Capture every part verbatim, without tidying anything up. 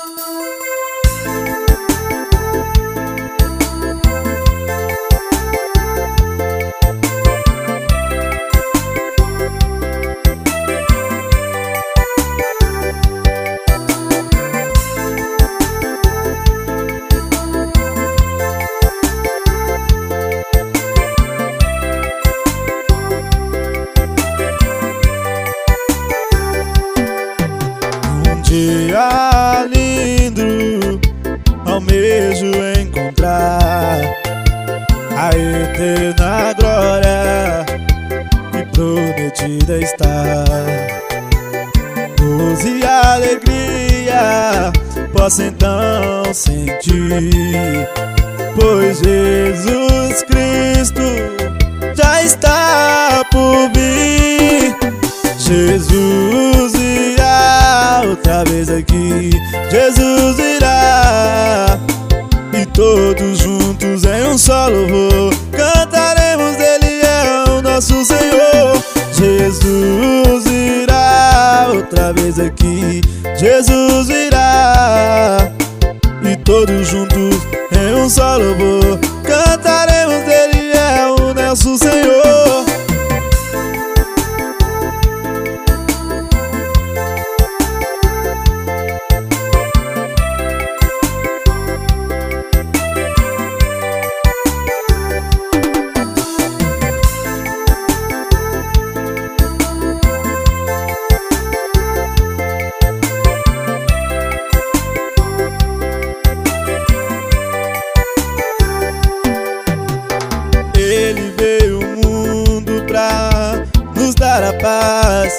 Dia lindo, almejo encontrar a eterna glória que prometida está. Luz e alegria posso então sentir, pois Jesus Cristo já está por vir. Jesus irá outra vez aqui, Jesus irá, e todos juntos em um só louvor cantaremos, Ele é o nosso Senhor. Jesus irá outra vez aqui, Jesus irá, e todos juntos em um só louvor cantaremos, Ele é o nosso Senhor. Ele veio ao mundo pra nos dar a paz,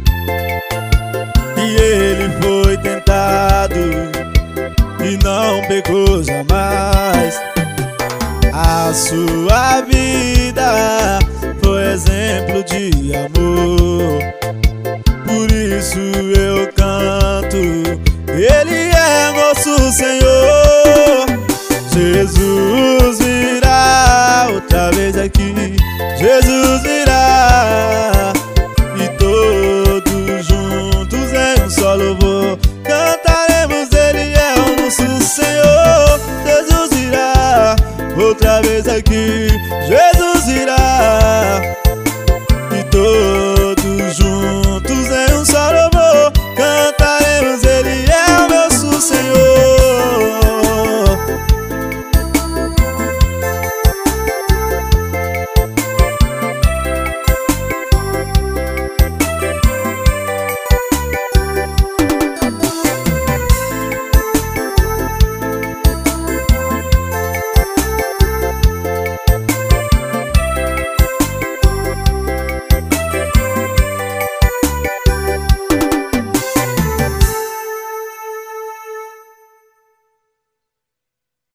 e Ele foi tentado e não pecou jamais. A sua vida foi exemplo de amor, por isso eu canto